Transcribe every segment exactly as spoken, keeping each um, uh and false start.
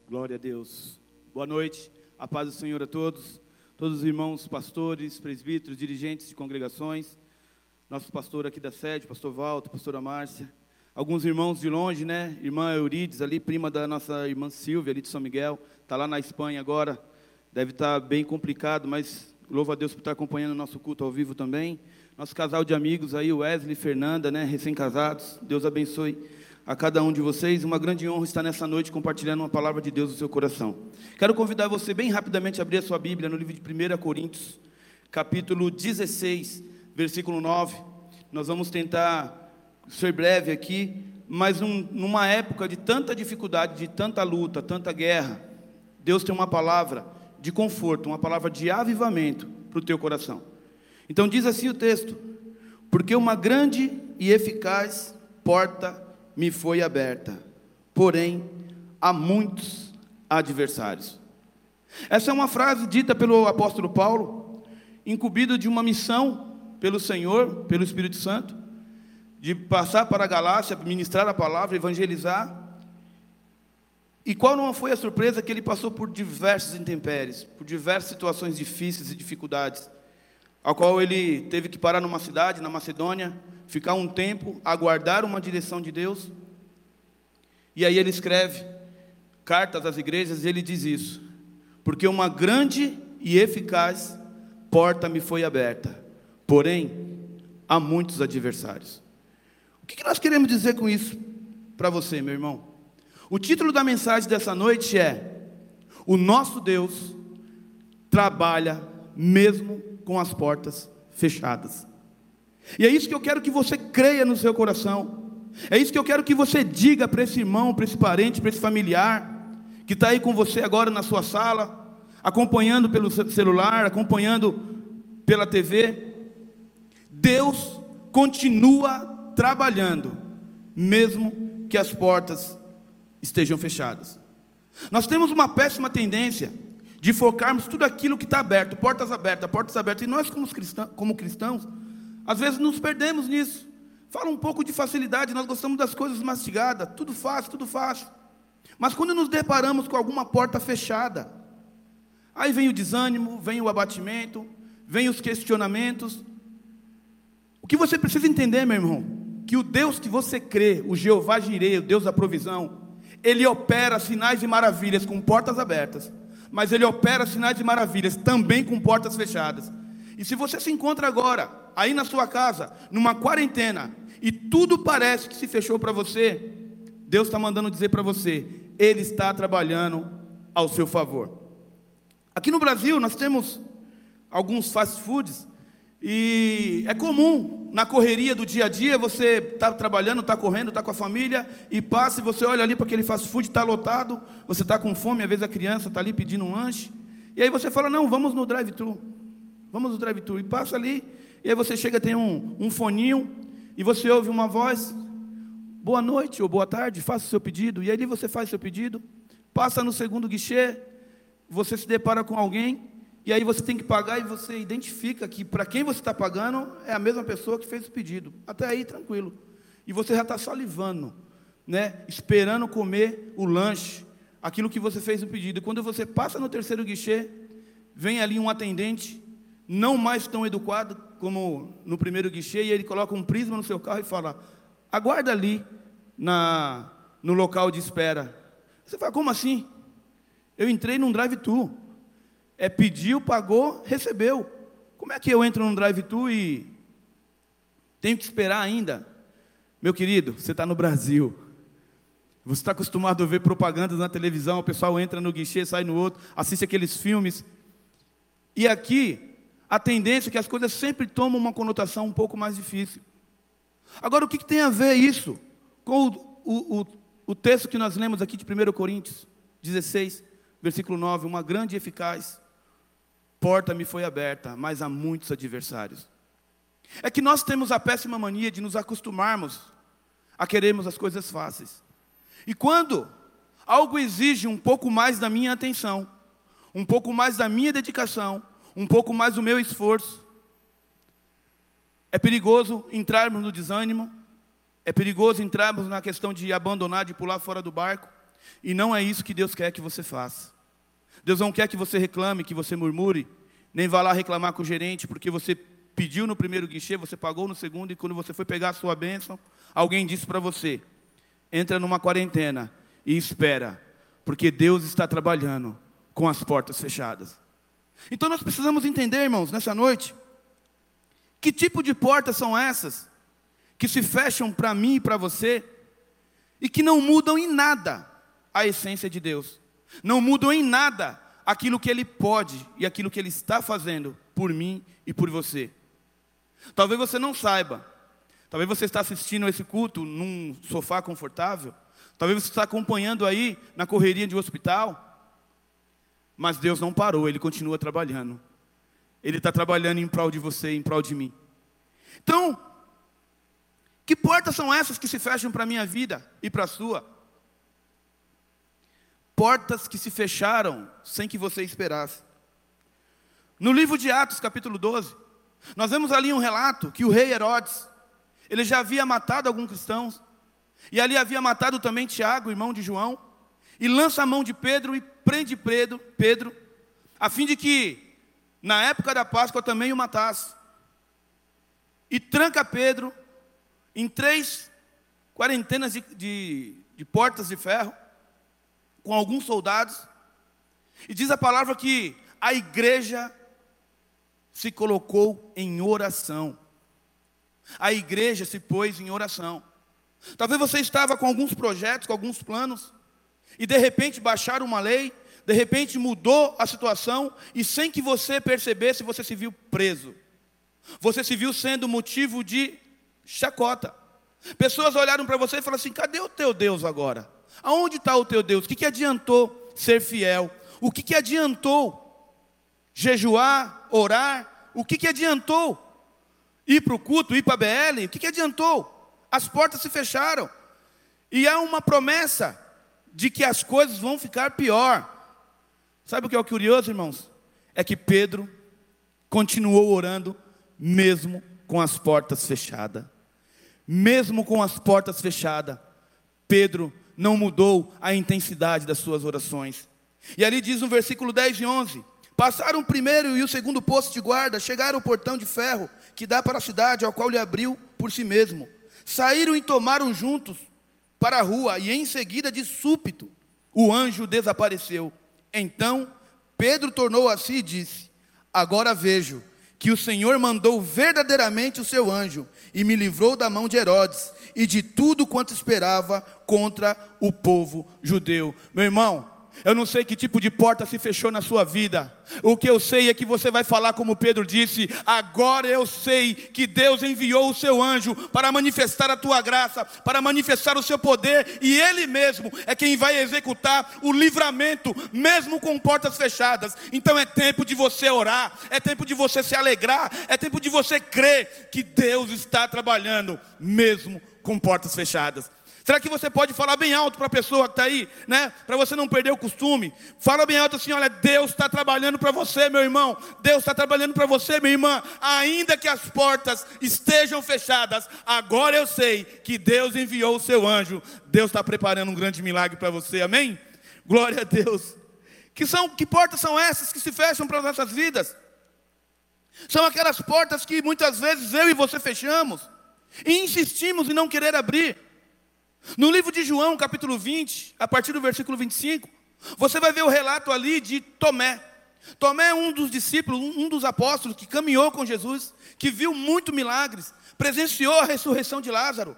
Glória a Deus. Boa noite, a paz do Senhor a todos, todos os irmãos, pastores, presbíteros, dirigentes de congregações, nosso pastor aqui da sede, pastor Walter, pastora Márcia, alguns irmãos de longe, né, irmã Eurides ali, prima da nossa irmã Silvia ali de São Miguel, está lá na Espanha agora, deve estar bem complicado, mas louvo a Deus por estar acompanhando o nosso culto ao vivo também, nosso casal de amigos aí, Wesley e Fernanda, né, recém-casados, Deus abençoe a cada um de vocês, uma grande honra estar nessa noite compartilhando uma palavra de Deus no seu coração. Quero convidar você bem rapidamente a abrir a sua Bíblia no livro de primeira Coríntios, capítulo dezesseis, versículo nove. Nós vamos tentar ser breve aqui, mas num, numa época de tanta dificuldade, de tanta luta, tanta guerra, Deus tem uma palavra de conforto, uma palavra de avivamento para o teu coração. Então diz assim o texto: porque uma grande e eficaz porta me foi aberta, porém há muitos adversários. Essa é uma frase dita pelo apóstolo Paulo, incumbido de uma missão pelo Senhor, pelo Espírito Santo, de passar para a Galácia, ministrar a palavra, evangelizar. E qual não foi a surpresa? Que ele passou por diversas intempéries, por diversas situações difíceis e dificuldades, ao qual ele teve que parar numa cidade, na Macedônia, ficar um tempo, aguardar uma direção de Deus. E aí ele escreve cartas às igrejas e ele diz isso: porque uma grande e eficaz porta me foi aberta, porém há muitos adversários. O que nós queremos dizer com isso para você, meu irmão? O título da mensagem dessa noite é: o nosso Deus trabalha mesmo com as portas fechadas. E é isso que eu quero que você creia no seu coração. É isso que eu quero que você diga para esse irmão, para esse parente, para esse familiar que está aí com você agora na sua sala, acompanhando pelo celular, acompanhando pela T V. Deus continua trabalhando, mesmo que as portas estejam fechadas. Nós temos uma péssima tendência de focarmos tudo aquilo que está aberto, portas abertas, portas abertas. E nós como cristãos, como cristãos às vezes nos perdemos nisso. Fala um pouco de facilidade, nós gostamos das coisas mastigadas, tudo fácil, tudo fácil. Mas quando nos deparamos com alguma porta fechada, aí vem o desânimo, vem o abatimento, vem os questionamentos. O que você precisa entender, meu irmão, que o Deus que você crê, o Jeová Jireh, o Deus da provisão, Ele opera sinais e maravilhas com portas abertas, mas Ele opera sinais e maravilhas também com portas fechadas. E se você se encontra agora, aí na sua casa, numa quarentena, e tudo parece que se fechou para você, Deus está mandando dizer para você: Ele está trabalhando ao seu favor. Aqui no Brasil nós temos alguns fast foods, e é comum, na correria do dia a dia, você está trabalhando, está correndo, está com a família, e passa e você olha ali para aquele fast food, está lotado, você está com fome, às vezes a criança está ali pedindo um lanche, e aí você fala: não, vamos no drive-thru. Vamos no drive-thru, e passa ali, e aí você chega, tem um, um foninho, e você ouve uma voz: boa noite ou boa tarde, faça o seu pedido. E ali você faz o seu pedido, passa no segundo guichê, você se depara com alguém, e aí você tem que pagar, e você identifica que para quem você está pagando é a mesma pessoa que fez o pedido. Até aí tranquilo, e você já está salivando, né, esperando comer o lanche, aquilo que você fez o pedido. E quando você passa no terceiro guichê, vem ali um atendente, não mais tão educado como no primeiro guichê, e ele coloca um prisma no seu carro e fala: aguarda ali na, no local de espera. Você fala: como assim? Eu entrei num drive-thru. É, pediu, pagou, recebeu. Como é que eu entro num drive-thru e tenho que esperar ainda? Meu querido, você está no Brasil. Você está acostumado a ver propagandas na televisão, o pessoal entra no guichê, sai no outro, assiste aqueles filmes. E aqui a tendência é que as coisas sempre tomam uma conotação um pouco mais difícil. Agora, o que, que tem a ver isso com o, o, o, o texto que nós lemos aqui de primeira Coríntios dezesseis, versículo nove? Uma grande e eficaz porta me foi aberta, mas há muitos adversários. É que nós temos a péssima mania de nos acostumarmos a querermos as coisas fáceis. E quando algo exige um pouco mais da minha atenção, um pouco mais da minha dedicação, um pouco mais do meu esforço, é perigoso entrarmos no desânimo, é perigoso entrarmos na questão de abandonar, de pular fora do barco. E não é isso que Deus quer que você faça. Deus não quer que você reclame, que você murmure, nem vá lá reclamar com o gerente, porque você pediu no primeiro guichê, você pagou no segundo, e quando você foi pegar a sua bênção, alguém disse para você: entra numa quarentena e espera, porque Deus está trabalhando com as portas fechadas. Então nós precisamos entender, irmãos, nessa noite, que tipo de portas são essas, que se fecham para mim e para você, e que não mudam em nada a essência de Deus, não mudam em nada aquilo que Ele pode e aquilo que Ele está fazendo por mim e por você. Talvez você não saiba, talvez você está assistindo esse culto num sofá confortável, talvez você está acompanhando aí na correria de um hospital, mas Deus não parou, Ele continua trabalhando. Ele está trabalhando em prol de você, em prol de mim. Então, que portas são essas que se fecham para a minha vida e para a sua? Portas que se fecharam sem que você esperasse. No livro de Atos, capítulo doze, nós vemos ali um relato que o rei Herodes, ele já havia matado alguns cristãos, e ali havia matado também Tiago, irmão de João, e lança a mão de Pedro e prende Pedro, Pedro, a fim de que, na época da Páscoa, também o matasse. E tranca Pedro em três quarentenas de, de, de portas de ferro, com alguns soldados, e diz a palavra que a igreja se colocou em oração. A igreja se pôs em oração. Talvez você estava com alguns projetos, com alguns planos, e de repente baixaram uma lei, de repente mudou a situação, e sem que você percebesse, você se viu preso. Você se viu sendo motivo de chacota. Pessoas olharam para você e falaram assim: cadê o teu Deus agora? Aonde está o teu Deus? O que, que adiantou ser fiel? O que, que adiantou jejuar, orar? O que, que adiantou ir para o culto, ir para a B L? O que, que adiantou? As portas se fecharam. E há uma promessa de que as coisas vão ficar pior. Sabe o que é o curioso, irmãos? É que Pedro continuou orando mesmo com as portas fechadas. Mesmo com as portas fechadas, Pedro não mudou a intensidade das suas orações. E ali diz no versículo dez e onze: passaram o primeiro e o segundo posto de guarda, chegaram ao portão de ferro que dá para a cidade, ao qual lhe abriu por si mesmo. Saíram e tomaram juntos para a rua, e em seguida, de súbito, o anjo desapareceu. Então Pedro tornou a si e disse: agora vejo que o Senhor mandou verdadeiramente o seu anjo, e me livrou da mão de Herodes, e de tudo quanto esperava contra o povo judeu. Meu irmão, eu não sei que tipo de porta se fechou na sua vida. O que eu sei é que você vai falar como Pedro disse: agora eu sei que Deus enviou o seu anjo para manifestar a tua graça, para manifestar o seu poder, e Ele mesmo é quem vai executar o livramento, mesmo com portas fechadas. Então é tempo de você orar, é tempo de você se alegrar, é tempo de você crer que Deus está trabalhando, mesmo com portas fechadas. Será que você pode falar bem alto para a pessoa que está aí, né? Para você não perder o costume. Fala bem alto assim: olha, Deus está trabalhando para você, meu irmão. Deus está trabalhando para você, minha irmã. Ainda que as portas estejam fechadas, agora eu sei que Deus enviou o seu anjo. Deus está preparando um grande milagre para você, amém? Glória a Deus. Que, são, que portas são essas que se fecham para as nossas vidas? São aquelas portas que muitas vezes eu e você fechamos, e insistimos em não querer abrir. No livro de João, capítulo vinte, a partir do versículo vinte e cinco, você vai ver o relato ali de Tomé. Tomé é um dos discípulos, um dos apóstolos que caminhou com Jesus, que viu muitos milagres, presenciou a ressurreição de Lázaro.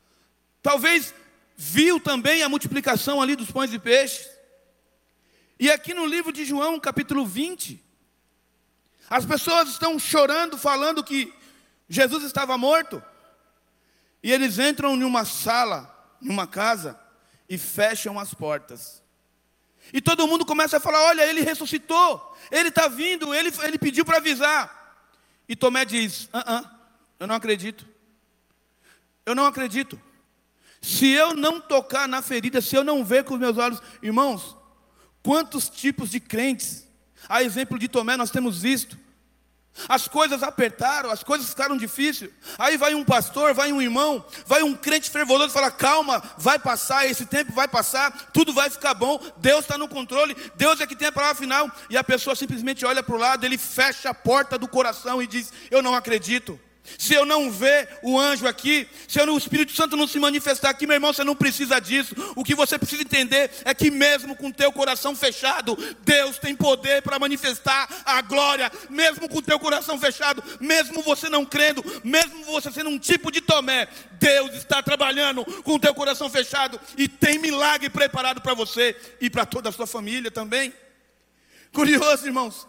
Talvez viu também a multiplicação ali dos pães e peixes. E aqui no livro de João, capítulo vinte, as pessoas estão chorando, falando que Jesus estava morto. E eles entram em uma sala, numa casa, e fecham as portas. E todo mundo começa a falar: olha, ele ressuscitou, ele está vindo, ele, ele pediu para avisar. E Tomé diz: ah, ah, eu não acredito. Eu não acredito. Se eu não tocar na ferida, se eu não ver com os meus olhos. Irmãos, quantos tipos de crentes, a exemplo de Tomé, nós temos visto. As coisas apertaram, as coisas ficaram difíceis. Aí vai um pastor, vai um irmão, vai um crente fervoroso e fala: calma, vai passar, esse tempo vai passar, tudo vai ficar bom, Deus está no controle, Deus é que tem a palavra final. E a pessoa simplesmente olha para o lado, ele fecha a porta do coração e diz: eu não acredito. Se eu não ver o anjo aqui, se eu, o Espírito Santo não se manifestar aqui, meu irmão, você não precisa disso. O que você precisa entender é que mesmo com o teu coração fechado, Deus tem poder para manifestar a glória. Mesmo com o teu coração fechado, mesmo você não crendo, mesmo você sendo um tipo de Tomé, Deus está trabalhando com o teu coração fechado e tem milagre preparado para você e para toda a sua família também. Curioso, irmãos,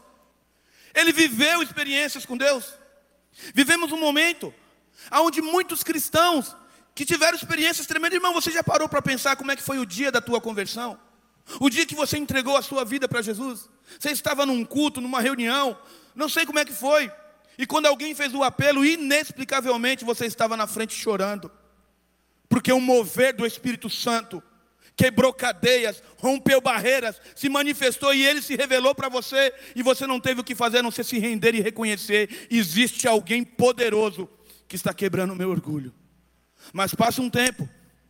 ele viveu experiências com Deus. Vivemos um momento onde muitos cristãos que tiveram experiências tremendas. Irmão, você já parou para pensar como é que foi o dia da tua conversão? O dia que você entregou a sua vida para Jesus? Você estava num culto, numa reunião, não sei como é que foi. E quando alguém fez o apelo, inexplicavelmente você estava na frente chorando. Porque o mover do Espírito Santo quebrou cadeias, rompeu barreiras, se manifestou e ele se revelou para você. E você não teve o que fazer a não ser se render e reconhecer: existe alguém poderoso que está quebrando o meu orgulho. Mas passa um tempo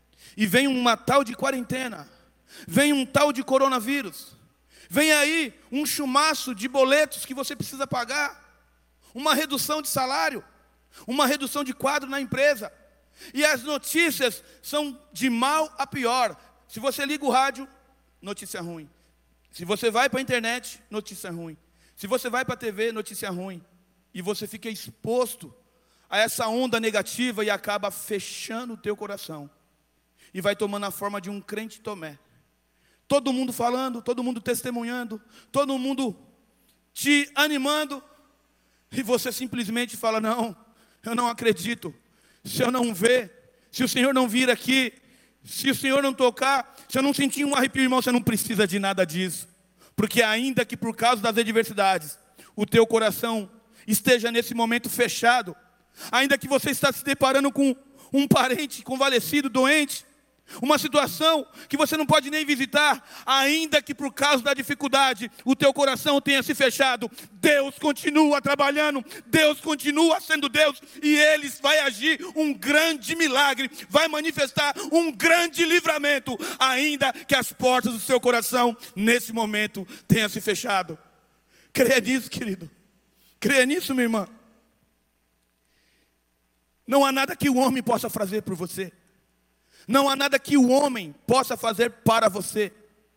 e vem uma tal de quarentena, vem um tal de coronavírus, vem aí um chumaço de boletos que você precisa pagar, uma redução de salário, uma redução de quadro na empresa. E as notícias são de mal a pior. Se você liga o rádio, notícia ruim. Se você vai para a internet, notícia ruim. Se você vai para a T V, notícia ruim. E você fica exposto a essa onda negativa e acaba fechando o teu coração. E vai tomando a forma de um crente Tomé. Todo mundo falando, todo mundo testemunhando, todo mundo te animando. E você simplesmente fala: não, eu não acredito. Se eu não ver, se o Senhor não vir aqui, se o Senhor não tocar, se eu não sentir um arrepio, irmão, você não precisa de nada disso. Porque ainda que por causa das adversidades, o teu coração esteja nesse momento fechado, ainda que você está se deparando com um parente convalescido, doente, uma situação que você não pode nem visitar, ainda que por causa da dificuldade o teu coração tenha se fechado, Deus continua trabalhando, Deus continua sendo Deus, e Ele vai agir um grande milagre, vai manifestar um grande livramento, ainda que as portas do seu coração nesse momento tenham se fechado. Creia nisso, querido, creia nisso, minha irmã. Não há nada que o homem possa fazer por você. Não há nada que o homem possa fazer para você.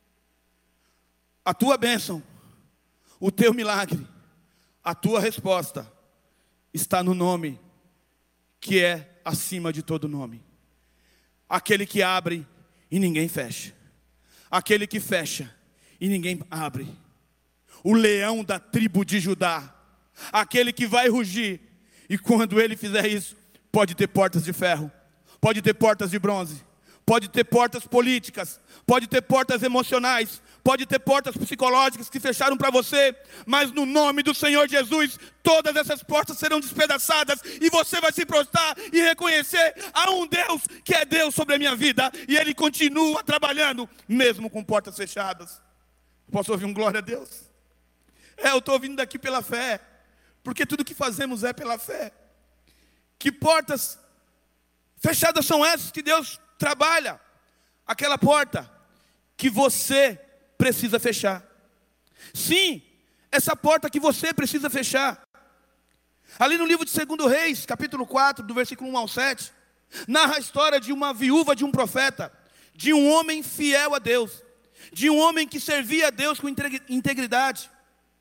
A tua bênção, o teu milagre, a tua resposta está no nome que é acima de todo nome. Aquele que abre e ninguém fecha. Aquele que fecha e ninguém abre. O leão da tribo de Judá. Aquele que vai rugir. E quando ele fizer isso, pode ter portas de ferro, pode ter portas de bronze, pode ter portas políticas, pode ter portas emocionais, pode ter portas psicológicas que fecharam para você, mas no nome do Senhor Jesus, todas essas portas serão despedaçadas, e você vai se prostrar e reconhecer: há um Deus que é Deus sobre a minha vida, e Ele continua trabalhando, mesmo com portas fechadas. Posso ouvir um glória a Deus? É, eu estou vindo daqui pela fé, porque tudo que fazemos é pela fé. Que portas fechadas são essas que Deus trabalha? Aquela porta que você precisa fechar. Sim, essa porta que você precisa fechar. Ali no livro de Segundo Reis, capítulo quatro, do versículo um ao sete, narra a história de uma viúva de um profeta, de um homem fiel a Deus, de um homem que servia a Deus com integridade.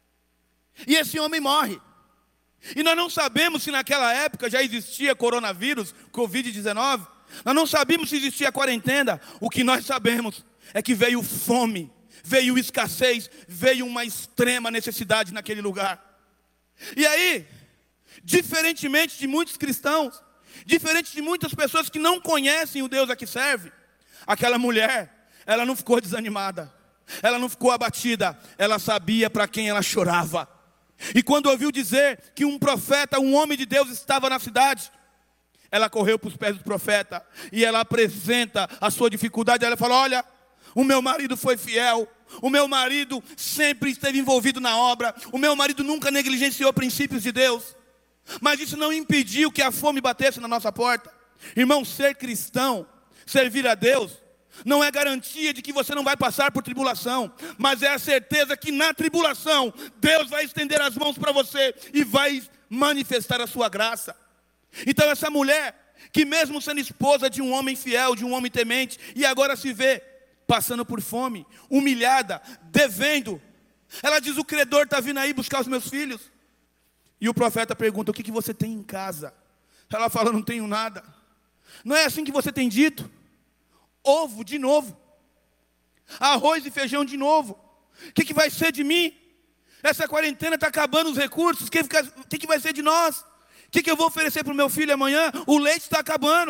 E esse homem morre. E nós não sabemos se naquela época já existia coronavírus, covid dezenove. Nós não sabemos se existia quarentena. O que nós sabemos é que veio fome, veio escassez, veio uma extrema necessidade naquele lugar. E aí, diferentemente de muitos cristãos, diferente de muitas pessoas que não conhecem o Deus a que serve, aquela mulher, ela não ficou desanimada, ela não ficou abatida, ela sabia para quem ela chorava. E quando ouviu dizer que um profeta, um homem de Deus estava na cidade, ela correu para os pés do profeta e ela apresenta a sua dificuldade. Ela fala: olha, o meu marido foi fiel, o meu marido sempre esteve envolvido na obra, o meu marido nunca negligenciou princípios de Deus. Mas isso não impediu que a fome batesse na nossa porta. Irmão, ser cristão, servir a Deus, não é garantia de que você não vai passar por tribulação, mas é a certeza que na tribulação, Deus vai estender as mãos para você e vai manifestar a sua graça. Então essa mulher, que mesmo sendo esposa de um homem fiel, de um homem temente, e agora se vê passando por fome, humilhada, devendo, ela diz: o credor está vindo aí buscar os meus filhos. E o profeta pergunta: o que, que você tem em casa? Ela fala: não tenho nada. Não é assim que você tem dito? Ovo de novo, arroz e feijão de novo. O que, que vai ser de mim? Essa quarentena está acabando os recursos. O que, que, que vai ser de nós? O que, que eu vou oferecer para o meu filho amanhã? O leite está acabando.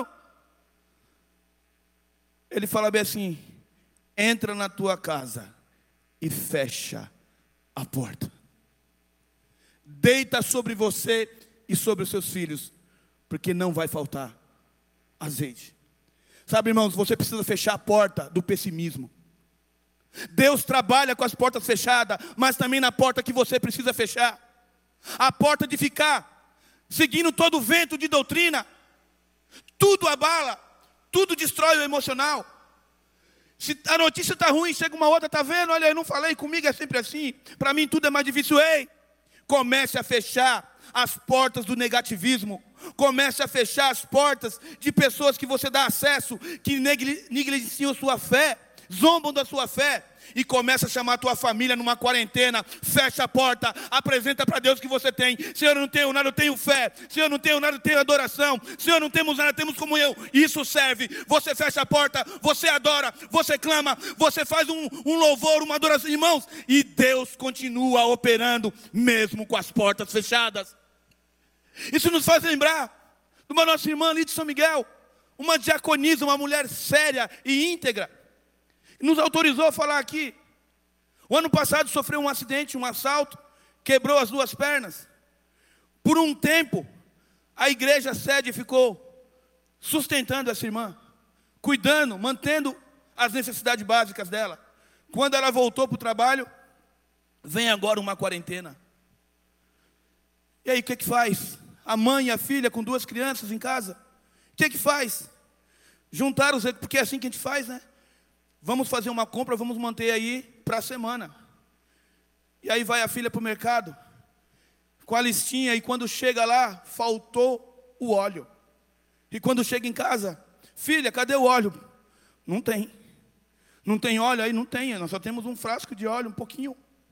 Ele fala bem assim: entra na tua casa e fecha a porta. Deita sobre você e sobre os seus filhos, porque não vai faltar azeite. Sabe, irmãos, você precisa fechar a porta do pessimismo. Deus trabalha com as portas fechadas, mas também na porta que você precisa fechar. A porta de ficar seguindo todo o vento de doutrina. Tudo abala, tudo destrói o emocional. Se a notícia está ruim, chega uma outra: está vendo? Olha, eu não falei, comigo é sempre assim. Para mim tudo é mais difícil. Ei, comece a fechar as portas do negativismo. Comece a fechar as portas de pessoas que você dá acesso, que negligenciam sua fé, zombam da sua fé. E começa a chamar a tua família numa quarentena. Fecha a porta, apresenta para Deus que você tem. Senhor, eu não tenho nada, eu tenho fé. Senhor, eu não tenho nada, eu tenho adoração. Senhor, não temos nada, temos comunhão. Isso serve. Você fecha a porta, você adora, você clama, você faz um, um louvor, uma adoração, irmãos, e Deus continua operando mesmo com as portas fechadas. Isso nos faz lembrar de uma nossa irmã ali de São Miguel, uma diaconisa, uma mulher séria e íntegra. Nos autorizou a falar aqui. O ano passado sofreu um acidente, um assalto, quebrou as duas pernas. Por um tempo, a igreja sede ficou sustentando essa irmã, cuidando, mantendo as necessidades básicas dela. Quando ela voltou para o trabalho, vem agora uma quarentena. E aí, o que que faz? A mãe e a filha com duas crianças em casa. O que que faz? Juntar os recursos, porque é assim que a gente faz, né? Vamos fazer uma compra, vamos manter aí para a semana. E aí vai a filha para o mercado, com a listinha, e quando chega lá, faltou o óleo. E quando chega em casa: filha, cadê o óleo? Não tem. Não tem óleo aí? Não tem, nós só temos um frasco de óleo, um pouquinho.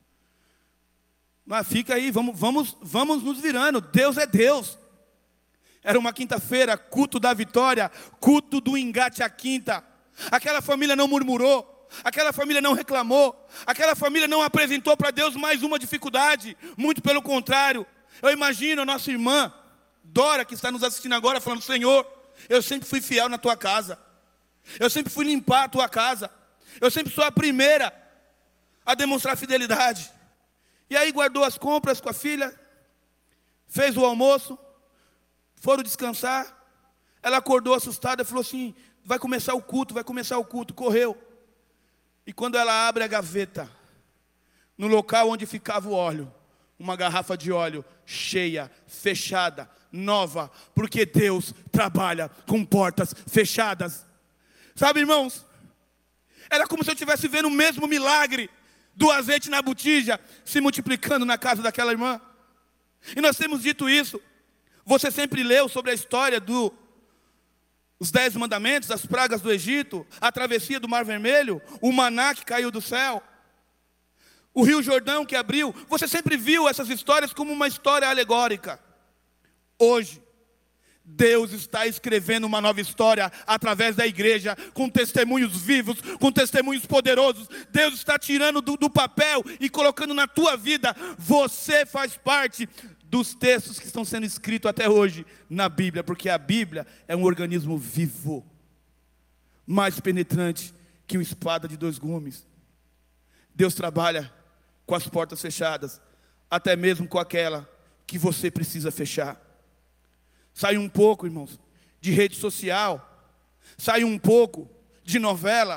Mas fica aí, vamos, vamos, vamos nos virando. Deus é Deus. Era uma quinta-feira, culto da vitória, culto do engate à quinta. Aquela família não murmurou, aquela família não reclamou, aquela família não apresentou para Deus mais uma dificuldade. Muito pelo contrário. Eu imagino a nossa irmã Dora, que está nos assistindo agora, falando: Senhor, eu sempre fui fiel na tua casa, eu sempre fui limpar a tua casa, eu sempre sou a primeira a demonstrar fidelidade. E aí guardou as compras com a filha, fez o almoço, foram descansar. Ela acordou assustada e falou assim: vai começar o culto, vai começar o culto. Correu. E quando ela abre a gaveta, no local onde ficava o óleo, uma garrafa de óleo cheia, fechada, nova, porque Deus trabalha com portas fechadas. Sabe, irmãos, era como se eu estivesse vendo o mesmo milagre do azeite na botija se multiplicando na casa daquela irmã. E nós temos dito isso. Você sempre leu sobre a história do os dez mandamentos, as pragas do Egito, a travessia do Mar Vermelho, o maná que caiu do céu, o Rio Jordão que abriu. Você sempre viu essas histórias como uma história alegórica. Hoje, Deus está escrevendo uma nova história através da igreja, com testemunhos vivos, com testemunhos poderosos. Deus está tirando do, do papel e colocando na tua vida. Você faz parte dos textos que estão sendo escritos até hoje na Bíblia, porque a Bíblia é um organismo vivo, mais penetrante que uma espada de dois gumes. Deus trabalha com as portas fechadas, até mesmo com aquela que você precisa fechar. Sai um pouco, irmãos, de rede social, sai um pouco de novela,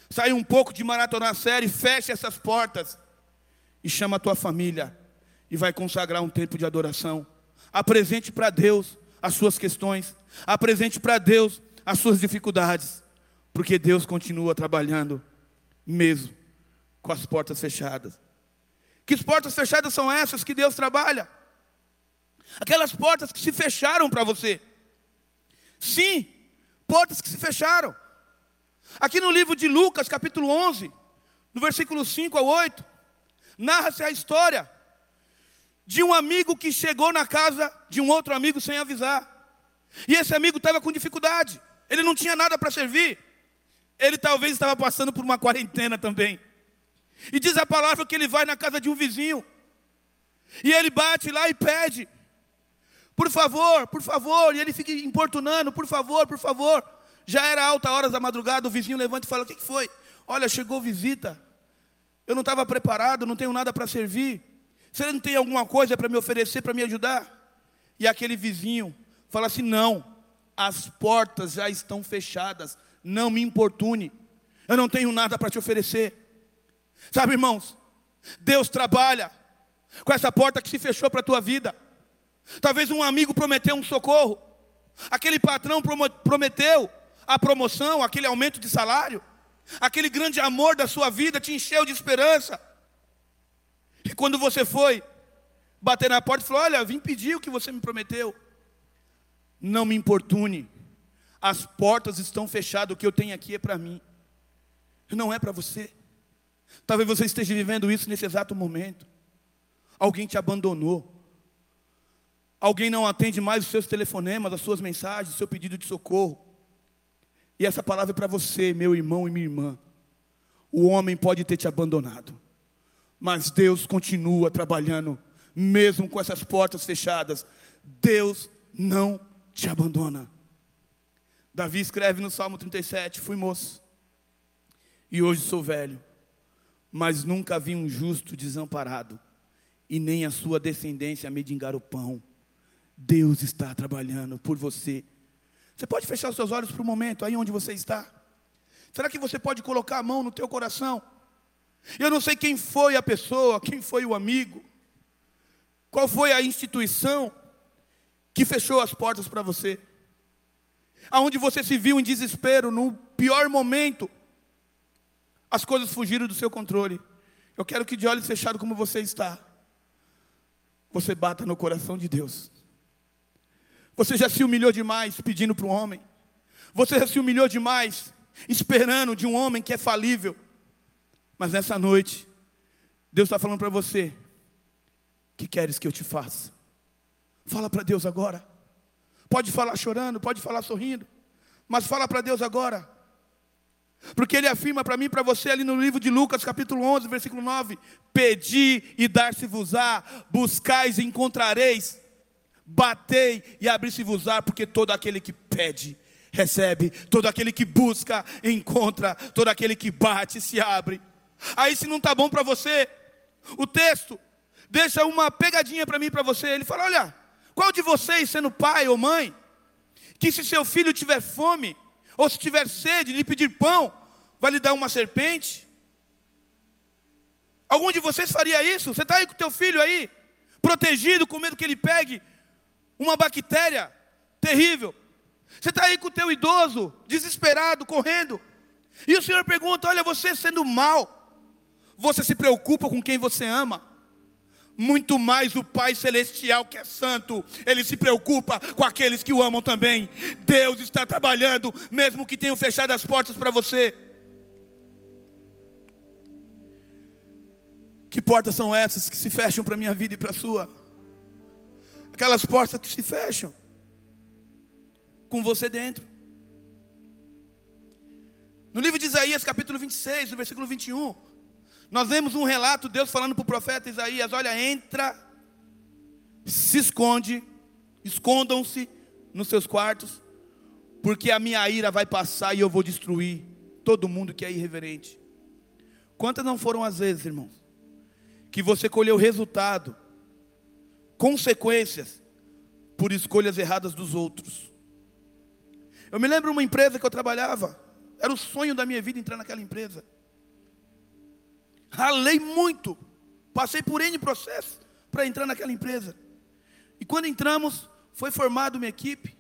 Sai um pouco de maratonar a série, fecha essas portas e chama a tua família e vai consagrar um tempo de adoração. Apresente para Deus as suas questões, apresente para Deus as suas dificuldades, porque Deus continua trabalhando mesmo com as portas fechadas. Que portas fechadas são essas que Deus trabalha? Aquelas portas que se fecharam para você. Sim, portas que se fecharam. Aqui no livro de Lucas, capítulo onze, no versículo cinco ao oito, narra-se a história de um amigo que chegou na casa de um outro amigo sem avisar. E esse amigo estava com dificuldade. Ele não tinha nada para servir. Ele talvez estava passando por uma quarentena também. E diz a palavra que ele vai na casa de um vizinho. E ele bate lá e pede: por favor, por favor. E ele fica importunando: por favor, por favor. Já era alta horas da madrugada, o vizinho levanta e fala: o que foi? Olha, chegou visita. Eu não estava preparado, não tenho nada para servir. Você não tem alguma coisa para me oferecer, para me ajudar? E aquele vizinho fala assim: não, as portas já estão fechadas, não me importune. Eu não tenho nada para te oferecer. Sabe, irmãos, Deus trabalha com essa porta que se fechou para a tua vida. Talvez um amigo prometeu um socorro, aquele patrão prometeu a promoção, aquele aumento de salário, aquele grande amor da sua vida te encheu de esperança. E quando você foi bater na porta e falou: olha, vim pedir o que você me prometeu. Não me importune, as portas estão fechadas, o que eu tenho aqui é para mim, não é para você. Talvez você esteja vivendo isso nesse exato momento. Alguém te abandonou. Alguém não atende mais os seus telefonemas, as suas mensagens, o seu pedido de socorro. E essa palavra é para você, meu irmão e minha irmã. O homem pode ter te abandonado, mas Deus continua trabalhando, mesmo com essas portas fechadas. Deus não te abandona. Davi escreve no Salmo trinta e sete: fui moço, e hoje sou velho, mas nunca vi um justo desamparado, e nem a sua descendência mendigar o pão. Deus está trabalhando por você. Você pode fechar os seus olhos por um momento, aí onde você está? Será que você pode colocar a mão no teu coração? Eu não sei quem foi a pessoa, quem foi o amigo, qual foi a instituição que fechou as portas para você, aonde você se viu em desespero, no pior momento, as coisas fugiram do seu controle. Eu quero que de olhos fechados como você está, você bata no coração de Deus. Você já se humilhou demais pedindo para um homem. Você já se humilhou demais esperando de um homem que é falível. Mas nessa noite, Deus está falando para você: que queres que eu te faça? Fala para Deus agora. Pode falar chorando, pode falar sorrindo, mas fala para Deus agora. Porque Ele afirma para mim e para você ali no livro de Lucas, capítulo onze, versículo nove: pedi e dar-se-vos-á, buscais e encontrareis, batei e abri-se-vos-á, porque todo aquele que pede, recebe, todo aquele que busca, encontra, todo aquele que bate, se abre. Aí se não está bom para você, o texto deixa uma pegadinha para mim e para você. Ele fala: olha, qual de vocês, sendo pai ou mãe, que se seu filho tiver fome, ou se tiver sede, lhe pedir pão, vai lhe dar uma serpente? Algum de vocês faria isso? Você está aí com o teu filho aí, protegido, com medo que ele pegue uma bactéria terrível. Você está aí com o teu idoso, desesperado, correndo. E o Senhor pergunta: olha, você sendo mau, você se preocupa com quem você ama? Muito mais o Pai Celestial, que é santo, Ele se preocupa com aqueles que o amam também. Deus está trabalhando, mesmo que tenham fechado as portas para você. Que portas são essas que se fecham para a minha vida e para a sua? Aquelas portas que se fecham com você dentro. No livro de Isaías, capítulo vinte e seis, no versículo vinte e um, nós vemos um relato, Deus falando para o profeta Isaías: olha, entra, se esconde, escondam-se nos seus quartos, porque a minha ira vai passar e eu vou destruir todo mundo que é irreverente. Quantas não foram as vezes, irmãos, que você colheu resultado, consequências, por escolhas erradas dos outros? Eu me lembro de uma empresa que eu trabalhava, Era o sonho da minha vida entrar naquela empresa. Ralei muito. Passei por N processos para entrar naquela empresa. E quando entramos, foi formada uma equipe.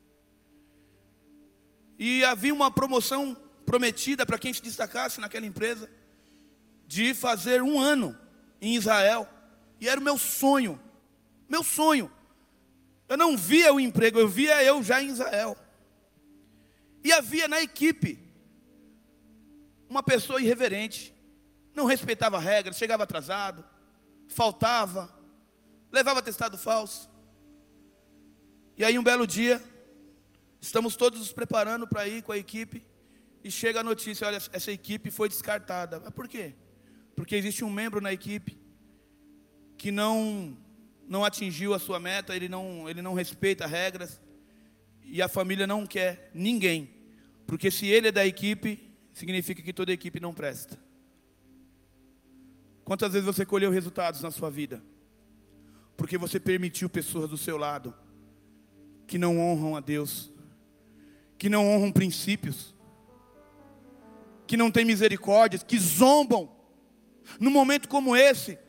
E havia uma promoção prometida para quem se destacasse naquela empresa, de fazer um ano em Israel. E era o meu sonho. Meu sonho. Eu não via o emprego, eu via eu já em Israel. E havia na equipe uma pessoa irreverente. Não respeitava regras, chegava atrasado, faltava, levava atestado falso. E aí um belo dia, estamos todos nos preparando para ir com a equipe, e chega a notícia: olha, essa equipe foi descartada. Mas por quê? Porque existe um membro na equipe que não, não atingiu a sua meta, ele não, ele não respeita regras, e a família não quer ninguém, porque se ele é da equipe, significa que toda a equipe não presta. Quantas vezes você colheu resultados na sua vida? Porque você permitiu pessoas do seu lado que não honram a Deus, que não honram princípios, que não têm misericórdia, que zombam num momento como esse,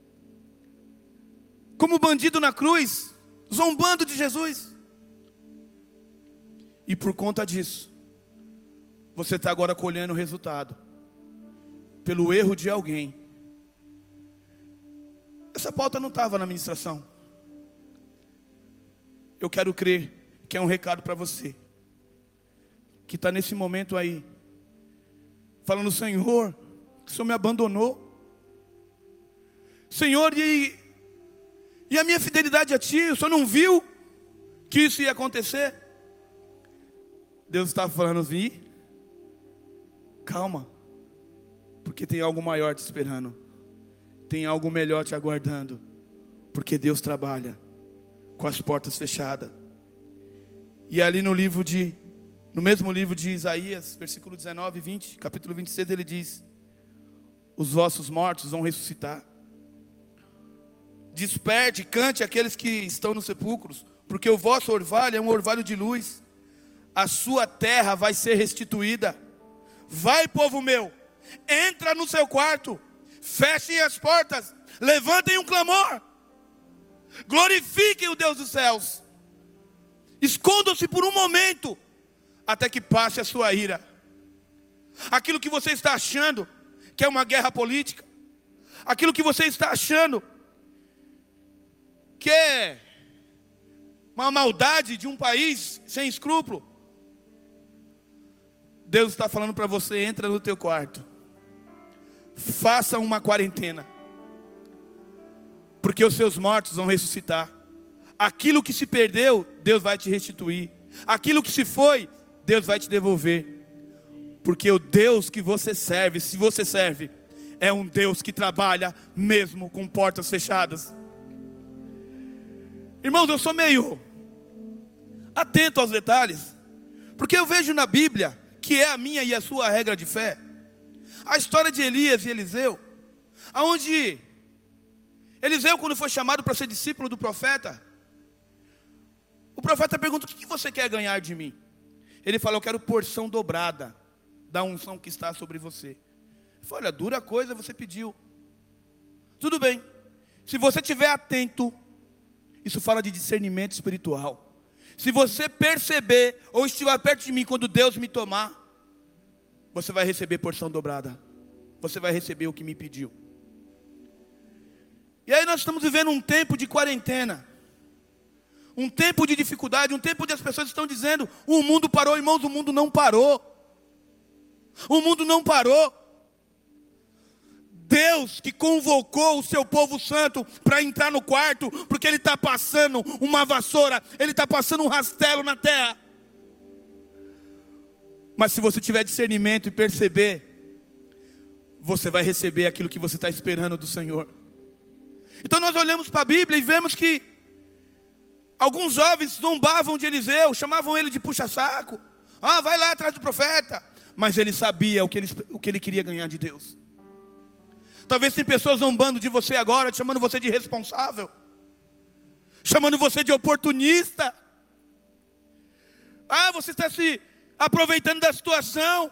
como bandido na cruz, zombando de Jesus. E por conta disso, você está agora colhendo o resultado, pelo erro de alguém. Essa pauta não estava na ministração. Eu quero crer que é um recado para você, que está nesse momento aí, falando: Senhor, o Senhor me abandonou. Senhor, e, e a minha fidelidade a Ti, o Senhor não viu que isso ia acontecer? Deus está falando: vi, calma, porque tem algo maior te esperando. Tem algo melhor te aguardando, porque Deus trabalha com as portas fechadas. E ali no livro de, no mesmo livro de Isaías, versículo dezenove e vinte, capítulo vinte e seis, ele diz: os vossos mortos vão ressuscitar. Desperte, cante aqueles que estão nos sepulcros, porque o vosso orvalho é um orvalho de luz. A sua terra vai ser restituída. Vai, povo meu, entra no seu quarto, fechem as portas, levantem um clamor, glorifiquem o Deus dos céus, escondam-se por um momento, até que passe a sua ira. Aquilo que você está achando que é uma guerra política, aquilo que você está achando que é uma maldade de um país sem escrúpulo, Deus está falando para você: entra no teu quarto, faça uma quarentena, porque os seus mortos vão ressuscitar. Aquilo que se perdeu, Deus vai te restituir. Aquilo que se foi, Deus vai te devolver. Porque o Deus que você serve, se você serve, é um Deus que trabalha mesmo com portas fechadas. Irmãos, eu sou meio atento aos detalhes, porque eu vejo na Bíblia, que é a minha e a sua regra de fé, a história de Elias e Eliseu, aonde Eliseu, quando foi chamado para ser discípulo do profeta, o profeta pergunta: o que você quer ganhar de mim? Ele fala: eu quero porção dobrada da unção que está sobre você. Ele falou: olha, dura coisa você pediu. Tudo bem, se você estiver atento, isso fala de discernimento espiritual. Se você perceber, ou estiver perto de mim quando Deus me tomar, você vai receber porção dobrada. Você vai receber o que me pediu. E aí nós estamos vivendo um tempo de quarentena, um tempo de dificuldade, um tempo onde as pessoas estão dizendo: o mundo parou. Irmãos, o mundo não parou. O mundo não parou. Deus que convocou o seu povo santo para entrar no quarto, porque Ele está passando uma vassoura, Ele está passando um rastelo na terra. Mas se você tiver discernimento e perceber, você vai receber aquilo que você está esperando do Senhor. Então nós olhamos para a Bíblia e vemos que alguns jovens zombavam de Eliseu, chamavam ele de puxa-saco. Ah, vai lá atrás do profeta. Mas ele sabia o que ele, o que ele queria ganhar de Deus. Talvez tem pessoas zombando de você agora, chamando você de irresponsável, chamando você de oportunista. Ah, você está se aproveitando da situação.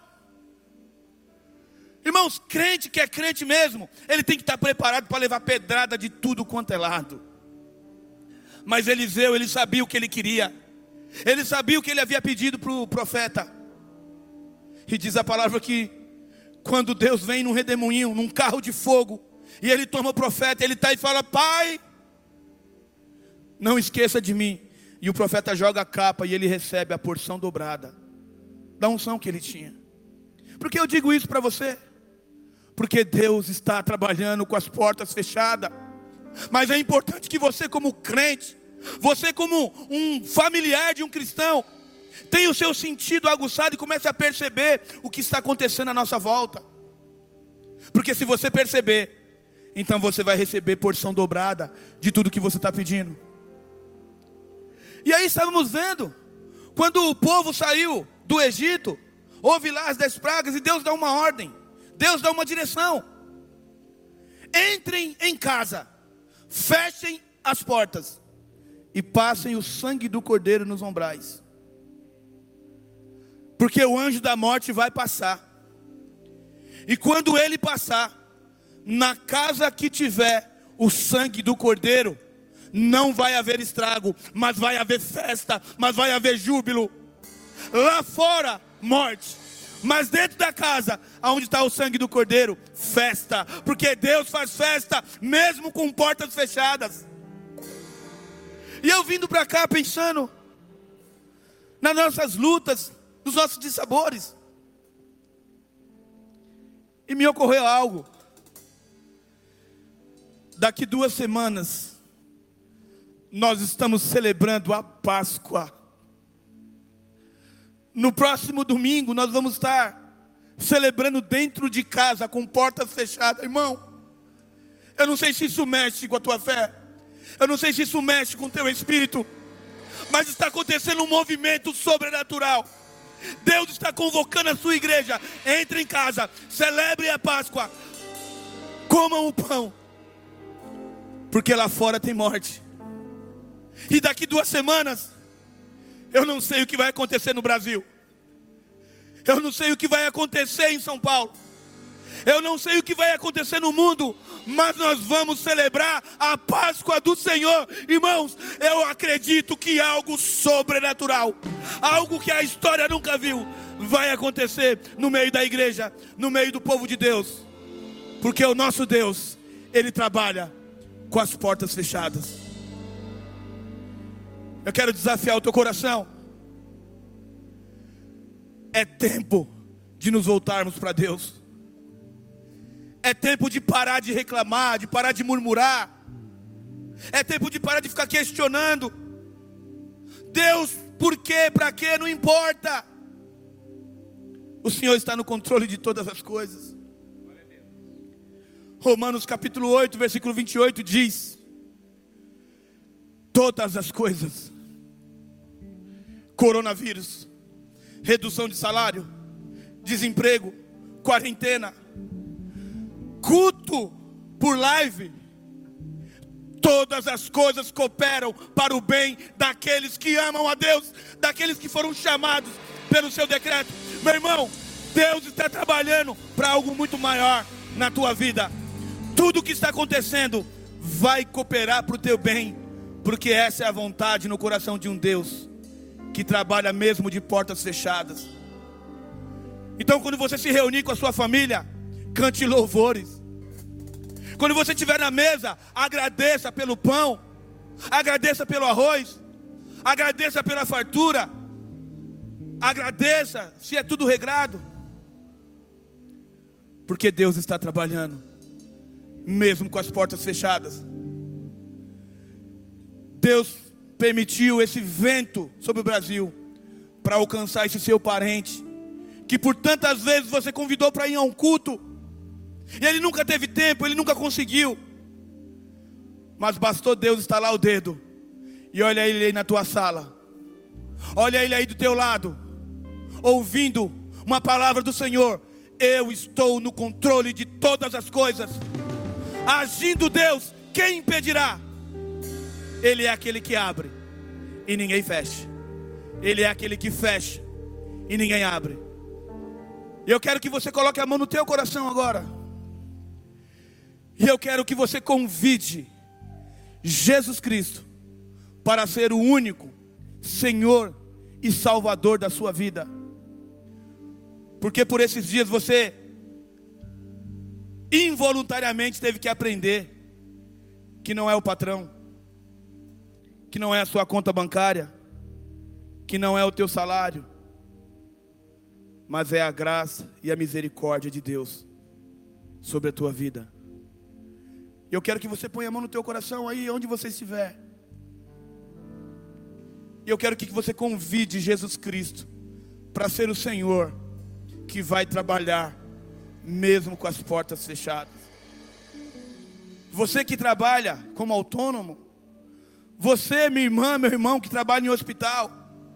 Irmãos, crente que é crente mesmo, ele tem que estar preparado para levar pedrada de tudo quanto é lado. Mas Eliseu, ele sabia o que ele queria. Ele sabia o que ele havia pedido para o profeta. E diz a palavra que quando Deus vem num redemoinho, num carro de fogo, e ele toma o profeta, ele está e fala: Pai, não esqueça de mim. E o profeta joga a capa e ele recebe a porção dobrada da unção que ele tinha. Por que eu digo isso para você? Porque Deus está trabalhando com as portas fechadas. Mas é importante que você, como crente, você como um familiar de um cristão, tenha o seu sentido aguçado e comece a perceber o que está acontecendo à nossa volta. Porque se você perceber, então você vai receber porção dobrada de tudo que você está pedindo. E aí estávamos vendo, quando o povo saiu do Egito, houve lá as dez pragas e Deus dá uma ordem, Deus dá uma direção: entrem em casa, fechem as portas e passem o sangue do cordeiro nos umbrais, porque o anjo da morte vai passar. E quando ele passar, na casa que tiver o sangue do cordeiro, não vai haver estrago, mas vai haver festa, mas vai haver júbilo. Lá fora, morte, mas dentro da casa, onde está o sangue do cordeiro, festa, porque Deus faz festa, mesmo com portas fechadas. E eu vindo para cá pensando nas nossas lutas, nos nossos dissabores, e me ocorreu algo. Daqui duas semanas, nós estamos celebrando a Páscoa. No próximo domingo, nós vamos estar celebrando dentro de casa, com portas fechadas. Irmão, eu não sei se isso mexe com a tua fé, eu não sei se isso mexe com o teu espírito, mas está acontecendo um movimento sobrenatural. Deus está convocando a sua igreja: entre em casa, celebre a Páscoa, comam o pão, porque lá fora tem morte. E daqui duas semanas, eu não sei o que vai acontecer no Brasil, eu não sei o que vai acontecer em São Paulo, eu não sei o que vai acontecer no mundo, mas nós vamos celebrar a Páscoa do Senhor. Irmãos, eu acredito que algo sobrenatural, algo que a história nunca viu, vai acontecer no meio da igreja, no meio do povo de Deus, porque o nosso Deus, Ele trabalha com as portas fechadas. Eu quero desafiar o teu coração. É tempo de nos voltarmos para Deus. É tempo de parar de reclamar, de parar de murmurar. É tempo de parar de ficar questionando. Deus, por quê, para quê, não importa. O Senhor está no controle de todas as coisas. Romanos capítulo oito, versículo vinte e oito diz: todas as coisas, coronavírus, redução de salário, desemprego, quarentena, culto por live, todas as coisas cooperam para o bem daqueles que amam a Deus, daqueles que foram chamados pelo seu decreto. Meu irmão, Deus está trabalhando para algo muito maior na tua vida. Tudo que está acontecendo vai cooperar para o teu bem, porque essa é a vontade no coração de um Deus que trabalha mesmo de portas fechadas. Então, quando você se reunir com a sua família, cante louvores. Quando você estiver na mesa, agradeça pelo pão, agradeça pelo arroz, agradeça pela fartura, agradeça se é tudo regrado, porque Deus está trabalhando mesmo com as portas fechadas. Deus permitiu esse vento sobre o Brasil para alcançar esse seu parente, que por tantas vezes você convidou para ir a um culto, e ele nunca teve tempo, ele nunca conseguiu, mas bastou Deus estalar o dedo, e olha ele aí na tua sala, olha ele aí do teu lado, ouvindo uma palavra do Senhor: eu estou no controle de todas as coisas. Agindo Deus, quem impedirá? Ele é aquele que abre e ninguém fecha. Ele é aquele que fecha e ninguém abre. E eu quero que você coloque a mão no teu coração agora. E eu quero que você convide Jesus Cristo para ser o único Senhor e Salvador da sua vida. Porque por esses dias você involuntariamente teve que aprender que não é o patrão, que não é a sua conta bancária, que não é o teu salário, mas é a graça e a misericórdia de Deus sobre a tua vida. Eu quero que você ponha a mão no teu coração aí, onde você estiver. E eu quero que você convide Jesus Cristo para ser o Senhor que vai trabalhar mesmo com as portas fechadas. Você que trabalha como autônomo, você, minha irmã, meu irmão, que trabalha em hospital,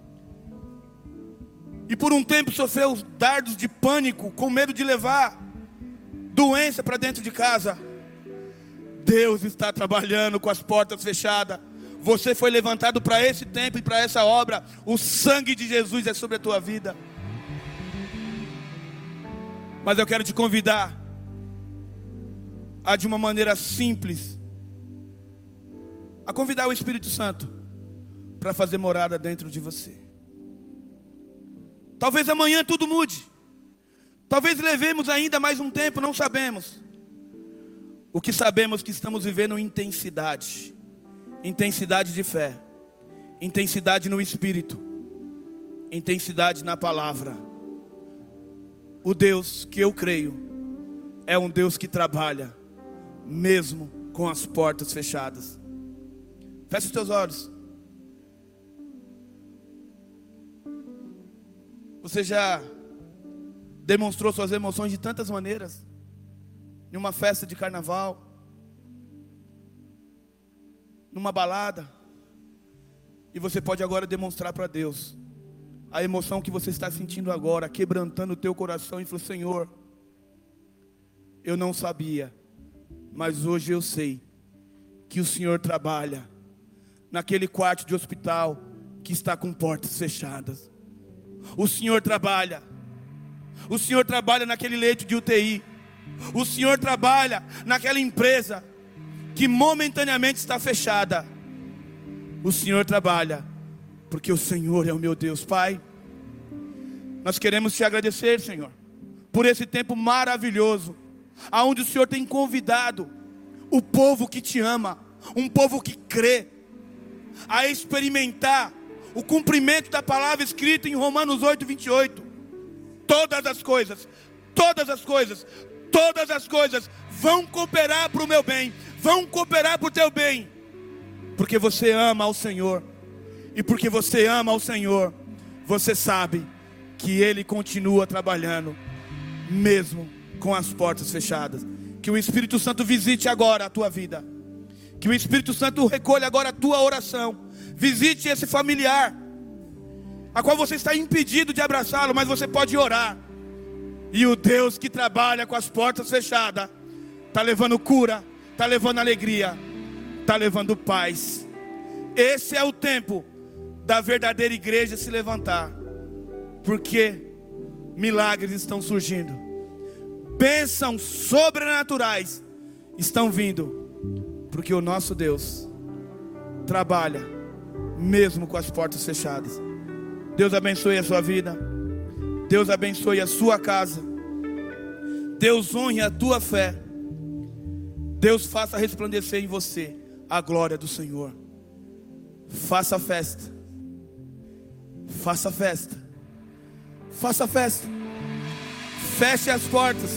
e por um tempo sofreu dardos de pânico, com medo de levar doença para dentro de casa. Deus está trabalhando com as portas fechadas. Você foi levantado para esse tempo e para essa obra. O sangue de Jesus é sobre a tua vida. Mas eu quero te convidar a, de uma maneira simples, a convidar o Espírito Santo para fazer morada dentro de você. Talvez amanhã tudo mude. Talvez levemos ainda mais um tempo, não sabemos. O que sabemos é que estamos vivendo intensidade. Intensidade de fé. Intensidade no Espírito. Intensidade na palavra. O Deus que eu creio é um Deus que trabalha mesmo com as portas fechadas. Feche os teus olhos. Você já demonstrou suas emoções de tantas maneiras. Em uma festa de carnaval, numa balada. E você pode agora demonstrar para Deus a emoção que você está sentindo agora, quebrantando o teu coração, e falar: Senhor, eu não sabia, mas hoje eu sei que o Senhor trabalha naquele quarto de hospital que está com portas fechadas. O Senhor trabalha. O Senhor trabalha naquele leito de U T I. O Senhor trabalha naquela empresa que momentaneamente está fechada. O Senhor trabalha, porque o Senhor é o meu Deus. Pai, nós queremos te agradecer, Senhor, por esse tempo maravilhoso, aonde o Senhor tem convidado o povo que te ama, um povo que crê, a experimentar o cumprimento da palavra escrita em Romanos oito, vinte e oito. Todas as coisas, todas as coisas, todas as coisas vão cooperar para o meu bem, vão cooperar para o teu bem, porque você ama ao Senhor. E porque você ama ao Senhor, você sabe que Ele continua trabalhando, mesmo com as portas fechadas. Que o Espírito Santo visite agora a tua vida. Que o Espírito Santo recolha agora a tua oração. Visite esse familiar, a qual você está impedido de abraçá-lo, mas você pode orar. E o Deus que trabalha com as portas fechadas está levando cura, está levando alegria, está levando paz. Esse é o tempo da verdadeira igreja se levantar, porque milagres estão surgindo, bênçãos sobrenaturais estão vindo, porque o nosso Deus trabalha mesmo com as portas fechadas. Deus abençoe a sua vida, Deus abençoe a sua casa, Deus honre a tua fé, Deus faça resplandecer em você a glória do Senhor. Faça festa, faça festa, faça festa, feche as portas,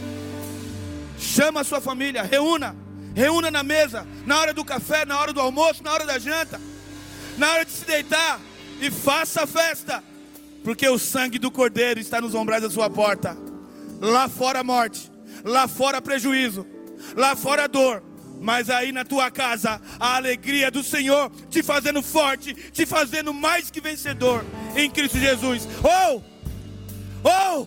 chama a sua família, reúna, reúna na mesa, na hora do café, na hora do almoço, na hora da janta, na hora de se deitar, e faça festa, porque o sangue do Cordeiro está nos umbrais da sua porta. Lá fora a morte, lá fora prejuízo, lá fora dor, mas aí na tua casa a alegria do Senhor te fazendo forte, te fazendo mais que vencedor em Cristo Jesus. Oh, oh,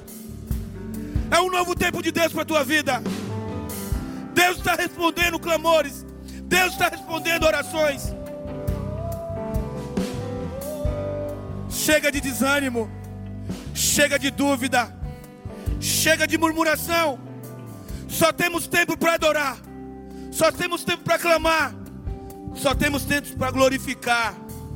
é um novo tempo de Deus para a tua vida. Deus está respondendo clamores, Deus está respondendo orações. Chega de desânimo, Chega de dúvida. Chega de murmuração. Só temos tempo para adorar. Só temos tempo para clamar. Só temos tempo para glorificar.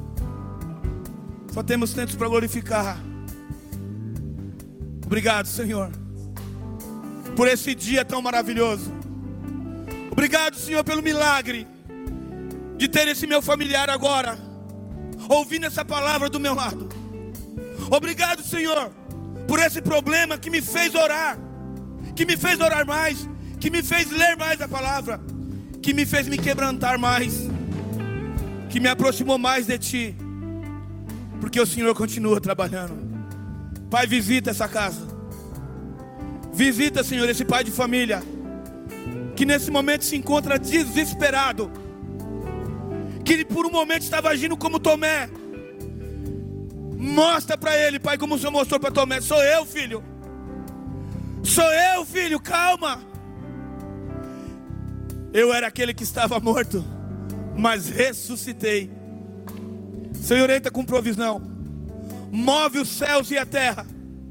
Só temos tempo para glorificar. Obrigado, Senhor, por esse dia tão maravilhoso. Obrigado, Senhor, pelo milagre de ter esse meu familiar agora, ouvindo essa palavra do meu lado. Obrigado, Senhor, por esse problema que me fez orar, que me fez orar mais, que me fez ler mais a palavra, que me fez me quebrantar mais, que me aproximou mais de Ti, porque o Senhor continua trabalhando. Pai, visita essa casa. Visita, Senhor, esse pai de família que nesse momento se encontra desesperado, que por um momento estava agindo como Tomé. Mostra para ele, Pai, como o Senhor mostrou para Tomé. Sou eu, filho. Sou eu, filho, calma. Eu era aquele que estava morto, mas ressuscitei. Senhor, entra com provisão. Move os céus e a terra.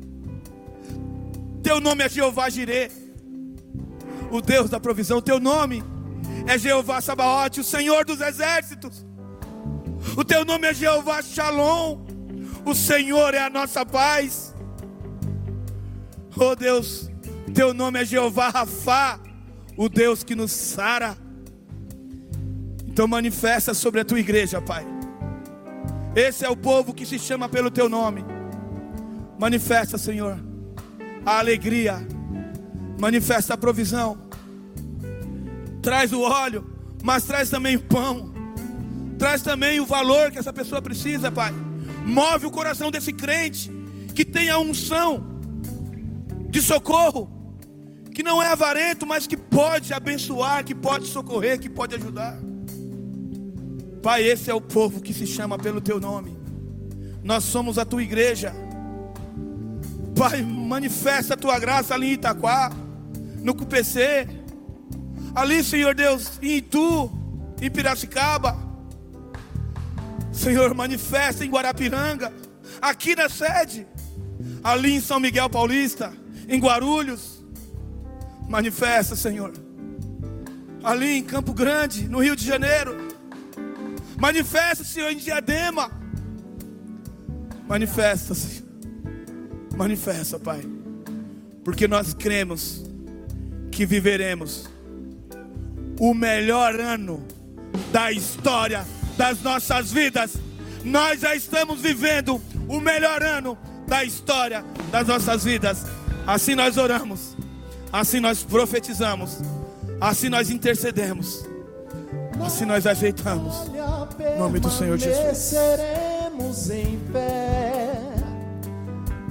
Teu nome é Jeová Jirê, o Deus da provisão. Teu nome é Jeová Sabaote, o Senhor dos exércitos. O teu nome é Jeová Shalom, o Senhor é a nossa paz. Oh Deus, teu nome é Jeová Rafá, o Deus que nos sara. Então manifesta sobre a tua igreja, Pai. Esse é o povo que se chama pelo teu nome. Manifesta, Senhor, a alegria. Manifesta a provisão. Traz o óleo, mas traz também o pão. Traz também o valor que essa pessoa precisa, Pai. Move o coração desse crente que tem a unção de socorro, que não é avarento, mas que pode abençoar, que pode socorrer, que pode ajudar. Pai, esse é o povo que se chama pelo teu nome. Nós somos a tua igreja. Pai, manifesta a tua graça ali em Itaquá, no Q P C, ali, Senhor Deus, em Itu, em Piracicaba. Senhor, manifesta em Guarapiranga, aqui na sede, ali em São Miguel Paulista, em Guarulhos. Manifesta, Senhor, ali em Campo Grande, no Rio de Janeiro. Manifesta, Senhor, em Diadema. Manifesta, Senhor. Manifesta, Pai. Porque nós cremos que viveremos o melhor ano da história das nossas vidas. Nós já estamos vivendo o melhor ano da história das nossas vidas. Assim nós oramos, assim nós profetizamos, assim nós intercedemos, assim nós ajeitamos. Em nome do Senhor Jesus. Permaneceremos em pé.